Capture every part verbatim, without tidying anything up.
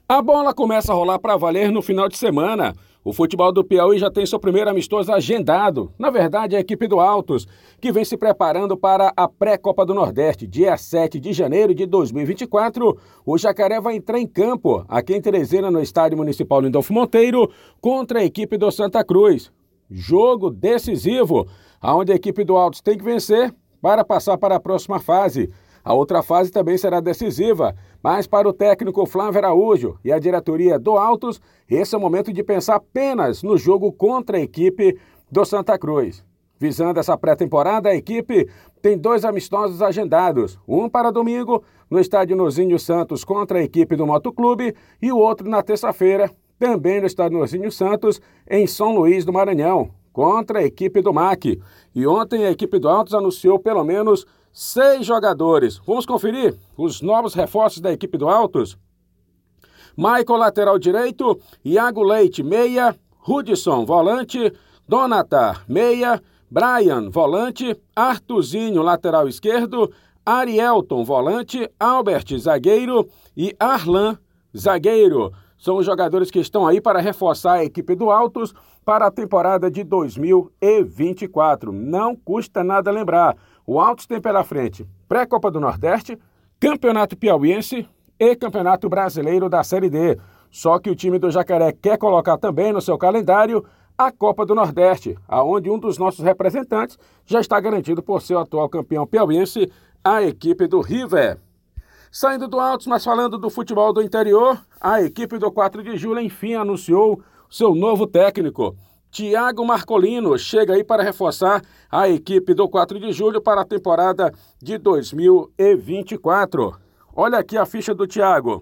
A bola começa a rolar para valer no final de semana. O futebol do Piauí já tem seu primeiro amistoso agendado. Na verdade, a equipe do Altos, que vem se preparando para a pré-Copa do Nordeste, dia sete de janeiro de dois mil e vinte e quatro, o Jacaré vai entrar em campo, aqui em Teresina, no Estádio Municipal Lindolfo Monteiro, contra a equipe do Santa Cruz. Jogo decisivo, onde a equipe do Altos tem que vencer para passar para a próxima fase. A outra fase também será decisiva, mas para o técnico Flávio Araújo e a diretoria do Altos, esse é o momento de pensar apenas no jogo contra a equipe do Santa Cruz. Visando essa pré-temporada, a equipe tem dois amistosos agendados, um para domingo, no estádio Nozinho Santos contra a equipe do Motoclube, e o outro na terça-feira, também no estádio Nozinho Santos, em São Luís do Maranhão, contra a equipe do M A C. E ontem a equipe do Altos anunciou pelo menos seis jogadores. Vamos conferir os novos reforços da equipe do Altos? Michael, lateral direito, Iago Leite, meia, Hudson, volante, Donatar, meia, Brian, volante, Artuzinho, lateral esquerdo, Arielton, volante, Albert, zagueiro e Arlan, zagueiro. São os jogadores que estão aí para reforçar a equipe do Altos para a temporada de dois mil e vinte e quatro. Não custa nada lembrar. O Altos tem pela frente pré-Copa do Nordeste, Campeonato Piauiense e Campeonato Brasileiro da Série D. Só que o time do Jacaré quer colocar também no seu calendário a Copa do Nordeste, aonde um dos nossos representantes já está garantido por ser o atual campeão piauiense, a equipe do River. Saindo do Altos, mas falando do futebol do interior, a equipe do quatro de julho enfim anunciou seu novo técnico. Thiago Marcolino chega aí para reforçar a equipe do quatro de julho para a temporada de dois mil e vinte e quatro. Olha aqui a ficha do Thiago.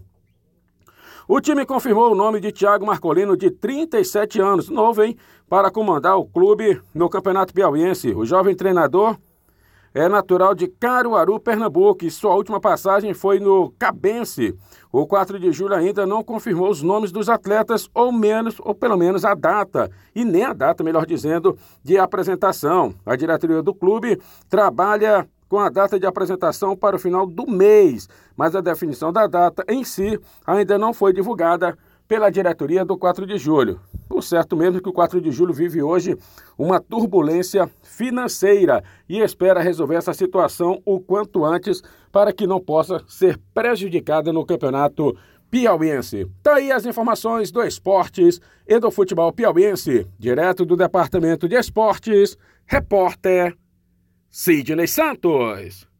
O time confirmou o nome de Thiago Marcolino, de trinta e sete anos, novo, hein, para comandar o clube no Campeonato Piauiense. O jovem treinador é natural de Caruaru, Pernambuco, e sua última passagem foi no Cabense. O quatro de julho ainda não confirmou os nomes dos atletas, ou menos, ou pelo menos a data, e nem a data, melhor dizendo, de apresentação. A diretoria do clube trabalha com a data de apresentação para o final do mês, mas a definição da data em si ainda não foi divulgada pela diretoria do quatro de julho. O certo mesmo é que o quatro de julho vive hoje uma turbulência financeira e espera resolver essa situação o quanto antes para que não possa ser prejudicada no campeonato piauiense. Tá aí as informações do esportes e do futebol piauiense. Direto do Departamento de Esportes, repórter Sidney Santos.